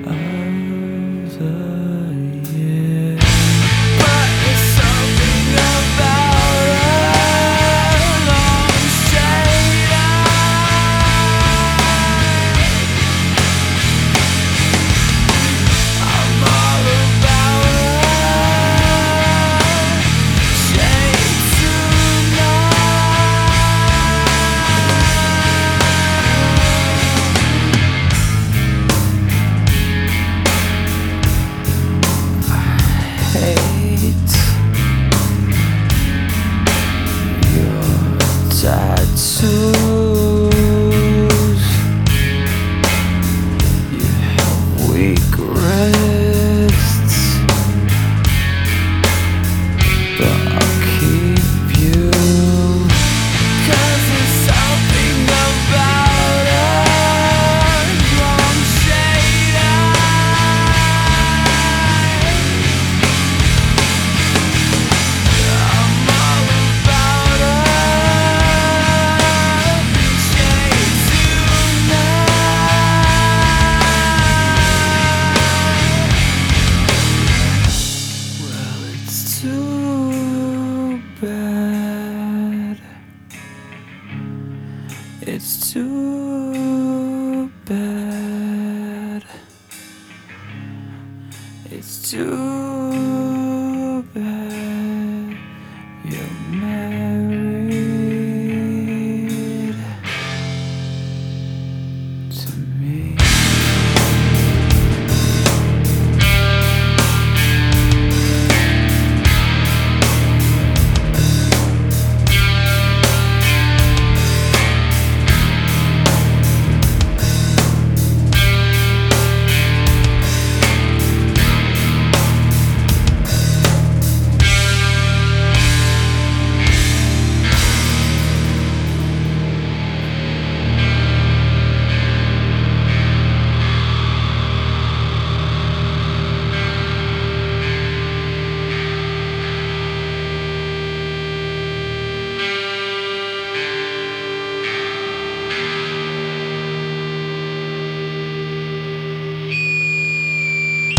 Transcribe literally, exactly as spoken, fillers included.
of the year. But there's something about a long straight eye. I'm all about a shade tonight. Hate your tattoos. You have weak wrists, but I'll keep you. 'Cause there's something about a long shade eye. I'm all about a shade tonight. Well, it's too bad. It's too bad. It's too